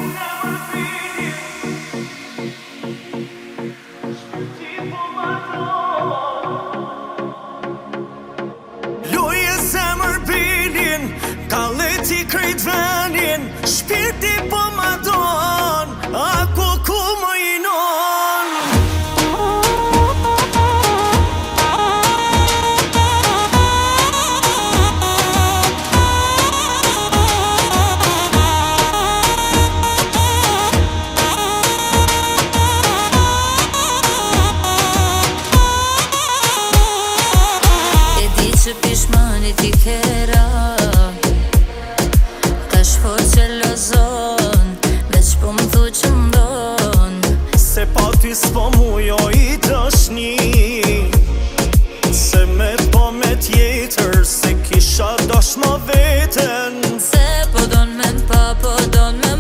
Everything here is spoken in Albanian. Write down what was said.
Luje zemër bilin, kaleti krejt venin, shpirti po ma don, ako ku më inon. Që pishmani ti kera Ka shfor që lozon Veç po më thu që mdon Se pa ty s'po mujo i dëshni, se me po me tjetër, se kisha dosh më veten. Se po don me m'pa, po don me